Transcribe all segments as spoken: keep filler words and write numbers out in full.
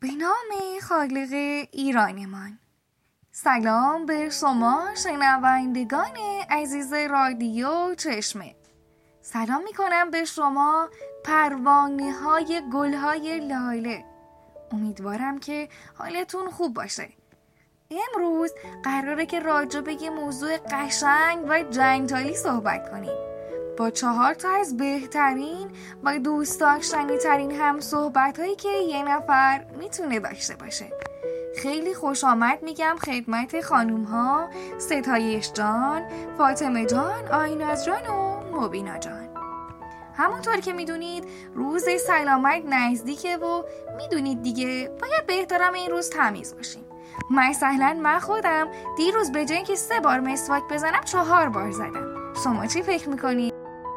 به نام خالق ایرانمان. سلام به شما شنوندگان عزیز رادیو چشمه. سلام میکنم به شما پروانه های گل های لاله. امیدوارم که حالتون خوب باشه. امروز قراره که راجع به یه موضوع قشنگ و جنجالی صحبت کنیم با چهار تا از بهترین و دوست داشتنی ترین هم صحبت هایی که یه نفر میتونه داشته باشه. خیلی خوش آمد میگم خدمت خانوم ها ستایش جان، فاطمه جان، آیناز جان و مبینا جان. همونطور که میدونید روز سلامت نزدیکه و میدونید دیگه باید بهترم این روز تمیز باشیم. مثلا من خودم دیروز به جای اینکه سه بار مسواک بزنم چهار بار زدم. شما چی فکر میکنید؟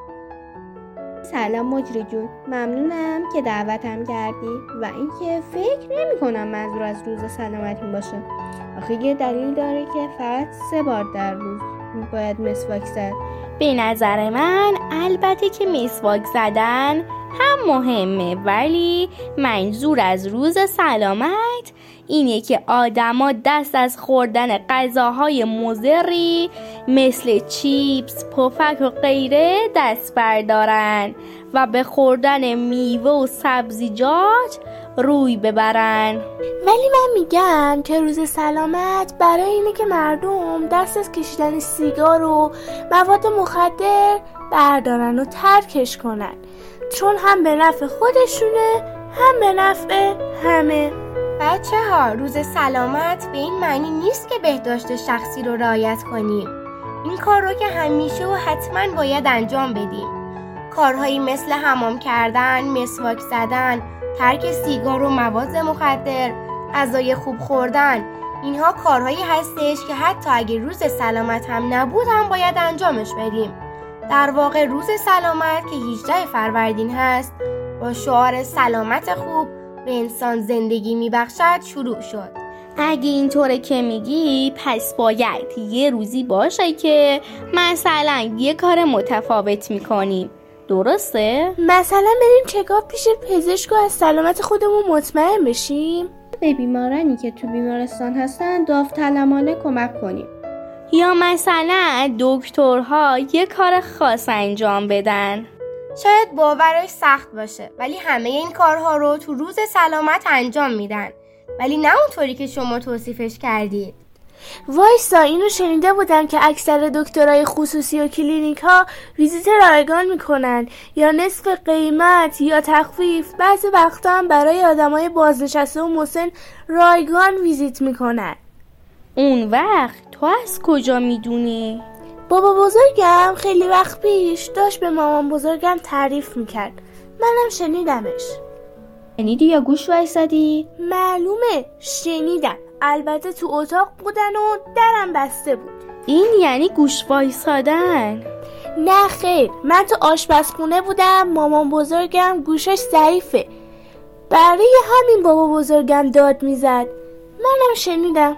سلام مجری جون، ممنونم که دعوتم کردی و اینکه فکر نمی کنم منظور از روز سلامت این باشه. آخه یه دلیل داره که فقط سه بار در روز باید مسواک زد. به نظر من البته که مسواک زدن هم مهمه، ولی منظور از روز سلامت اینه که آدما دست از خوردن غذاهای مضری مثل چیپس، پفک و غیره دست بردارن و به خوردن میوه و سبزیجات روی ببرن. ولی من میگم که روز سلامت برای اینه که مردم دست از کشیدن سیگار و مواد مخدر بردارن و ترکش کنن، چون هم به نفع خودشونه هم به نفع همه. بچه ها، روز سلامت به این معنی نیست که بهداشت شخصی رو رعایت کنیم. این کار رو که همیشه و حتما باید انجام بدیم. کارهایی مثل حمام کردن، مسواک زدن، ترک سیگار و مواد مخدر، غذای خوب خوردن، اینها کارهایی هستش که حتی اگه روز سلامت هم نبود هم باید انجامش بدیم. در واقع روز سلامت که هجدهم فروردین هست با شعار سلامت خوب به انسان زندگی میبخشد شروع شد. اگه اینطوره که میگی پس باید یه روزی باشه که مثلا یه کار متفاوت میکنیم، درسته؟ مثلا بریم چکاپ پیش پزشک و از سلامت خودمون مطمئن بشیم. به بیمارانی که تو بیمارستان هستن داوطلبانه کمک کنیم. یا مثلا دکترها یه کار خاص انجام بدن. شاید باورش سخت باشه، ولی همه این کارها رو تو روز سلامت انجام میدن، ولی نه اونطوری که شما توصیفش کردید. وایسا، اینو شنیده بودم که اکثر دکترای خصوصی و کلینیک ها ویزیت رایگان میکنن یا نصف قیمت یا تخفیف. بعضی وقتا هم برای آدمای بازنشسته و مسن رایگان ویزیت میکنن. اون وقت تو از کجا میدونی؟ بابا بزرگم خیلی وقت پیش داشت به مامان بزرگم تعریف میکرد، منم شنیدمش. شنیدی یا گوش وایسادی؟ معلومه شنیدم، البته تو اتاق بودن و درم بسته بود. این یعنی گوش وایسادن؟ نه خیر، من تو آشپزخونه بودم، مامان بزرگم گوشش ضعیفه، برای همین بابا بزرگم داد میزد، منم شنیدم.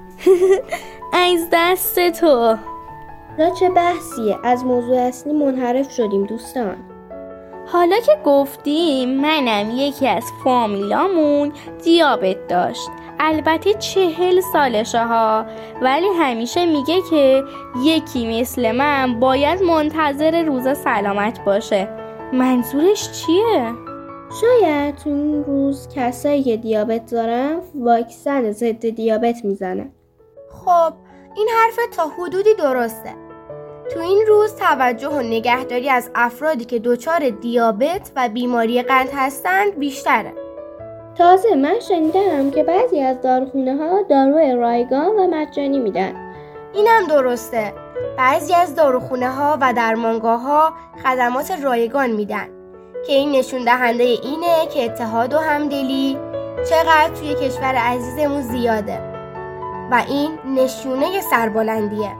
از دست تو. را چه بحثیه، از موضوع اصلی منحرف شدیم دوستان. حالا که گفتیم، منم یکی از فامیلامون دیابت داشت. البته چهل سالشه ها، ولی همیشه میگه که یکی مثل من باید منتظر روز سلامت باشه. منظورش چیه؟ شاید تو این روز کسایی که دیابت دارن واکسن ضد دیابت میزنن. خب این حرف تا حدودی درسته. تو این روز توجه و نگهداری از افرادی که دچار دیابت و بیماری قند هستند بیشتره. تازه من شنیدم که بعضی از داروخونه ها داروی رایگان و مجانی میدن. اینم درسته. بعضی از داروخونه ها و درمانگاه ها خدمات رایگان میدن که این نشون دهنده اینه که اتحاد و همدلی چقدر توی کشور عزیزمون زیاده و این نشونه سربلندیه.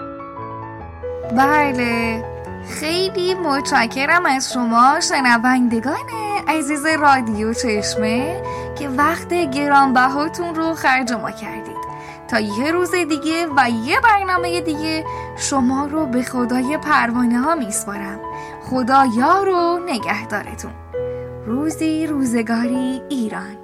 بله، خیلی متشکرم از شما شنوندگان عزیز رادیو چشمه که وقت گرانبهاتون رو خرج ما کردید. تا یه روز دیگه و یه برنامه دیگه شما رو به خدای پروانه ها میسپارم. خدا یار و نگهدارتون. روزی روزگاری ایران.